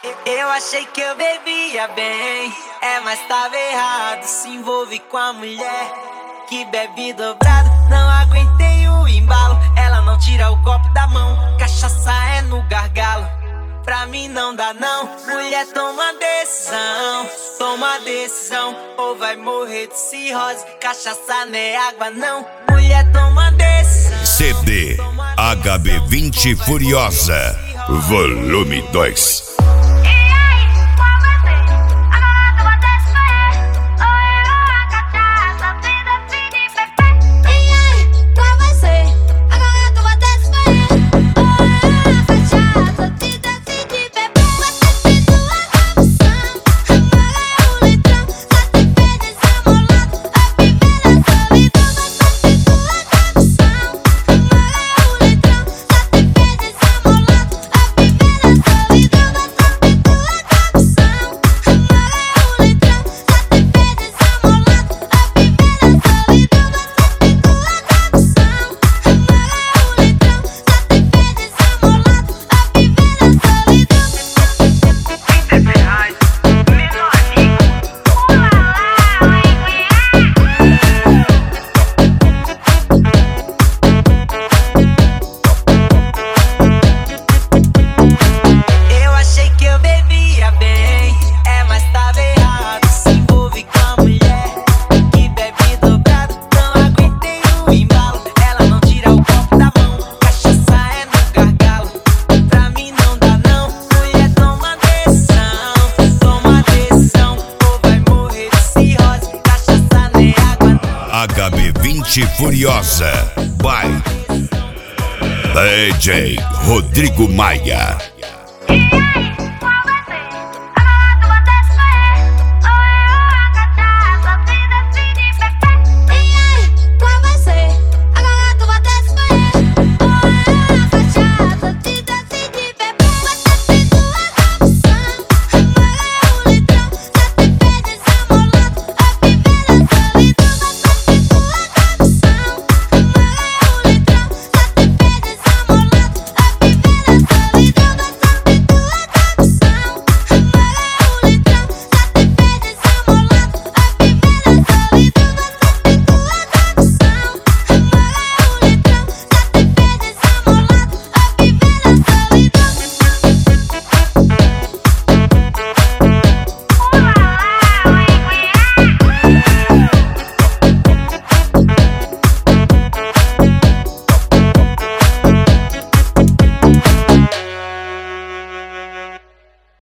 Eu achei que eu bebia bem, mas tava errado. Se envolve com a mulher que bebe dobrado. Não aguentei o embalo, ela não tira o copo da mão. Cachaça é no gargalo, pra mim não dá não. Mulher, toma decisão, ou vai morrer de cirrose. Cachaça não é água não. Mulher, toma decisão. CD HB20 Furiosa, volume 2. HB20 Furiosa by DJ Rodrigo Maia.